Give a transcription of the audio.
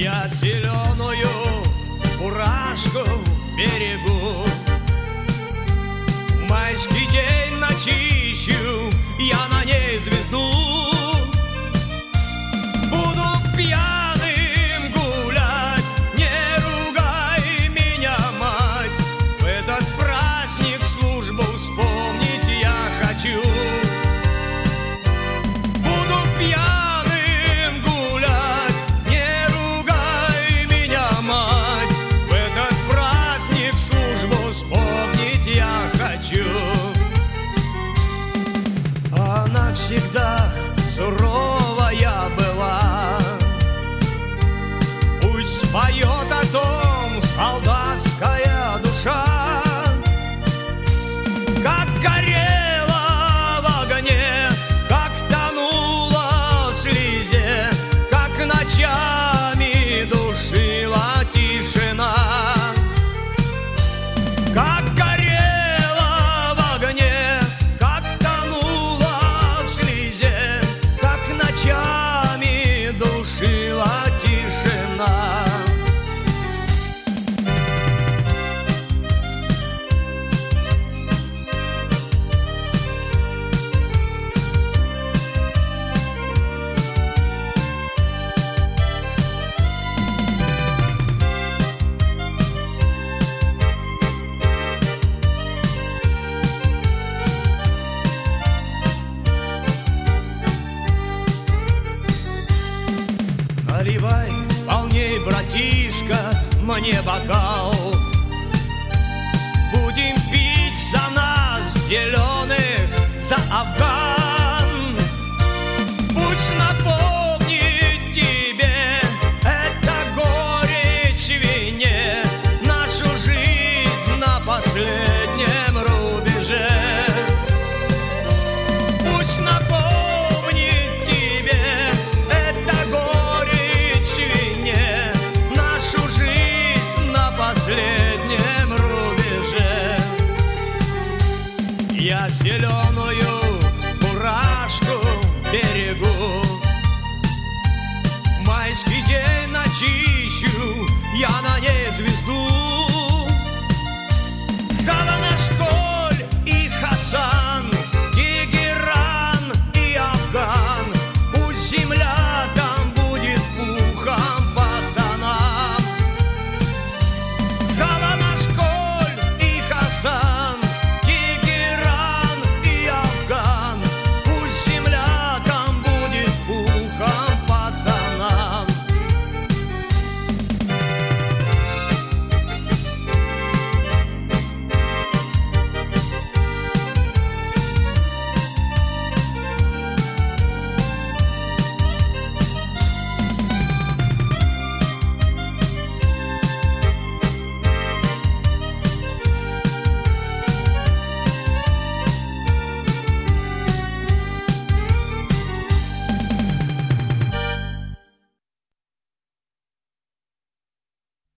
Я зеленую фуражку берегу. Майский день начищу я на ней звезду. Буду пьяным гулять, не ругай меня, мать. В этот праздник службу вспомнить я хочу. Буду пьяным гулять, не ругай меня, мать. В этот праздник службу вспомнить я хочу. Она всегда суровая была. Пусть споет о том солдатская душа. Как горела в огне, как тонула в слезе, как ночами душила тишина. Как горела в огне, как тонула в слезе, как ночами душила тишина. Наливай полней, братишка, мне бокал. Будем пить за нас, зеленых, за Афган. Пусть напомнит тебе эта горечь в вине, нашу жизнь на последнем рубеже. Пусть напомнит тебе эта горечь в вине, нашу жизнь на последнем рубеже. Я зеленую фуражку берегу.